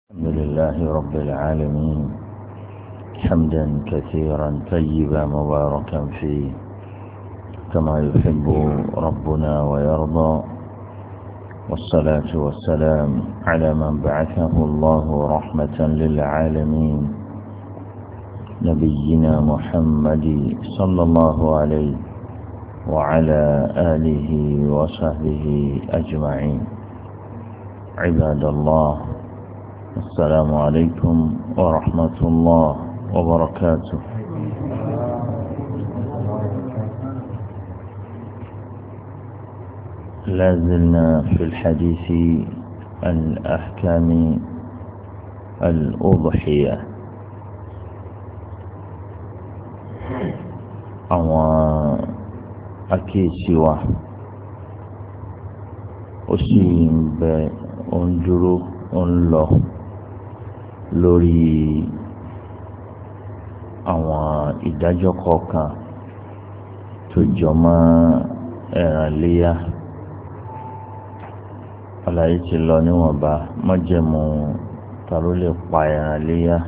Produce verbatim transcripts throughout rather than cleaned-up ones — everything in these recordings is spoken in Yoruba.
الحمد لله رب العالمين حمدا كثيرا طيبا مباركا فيه كما يحب ربنا ويرضى، والصلاة والسلام على من بعثه الله رحمة للعالمين نبينا محمد صلى الله عليه وعلى آله وصحبه أجمعين. عباد الله، السلام عليكم ورحمة الله وبركاته. لازلنا في الحديث عن أحكام الأضحية. àwọn àkíyèsí wa ó sì ń bẹ ó ń dúró ó ń lọ lórí àwọn ìdájọ́ kọ̀ọ̀kan tó jọ mọ́ ẹran léyà. àlàyé ti lọ níwọ̀nba májẹ̀mú ta ló lè pa ẹran léyà.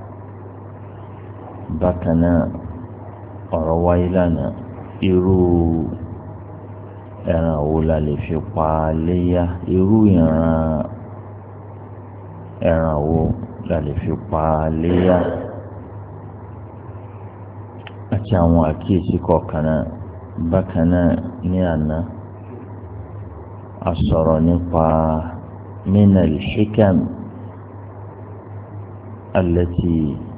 bákan náà ọ̀rọ̀ wáyé lánàá, irú ẹran wo la lè fi pa léyà, irú ìran ẹran wo la lè fi pa léyà, àti àwọn àkíyèsí kọ̀ọ̀kan náà. bákan náà ní àná a sọ̀rọ̀ nípa min al-hikam allati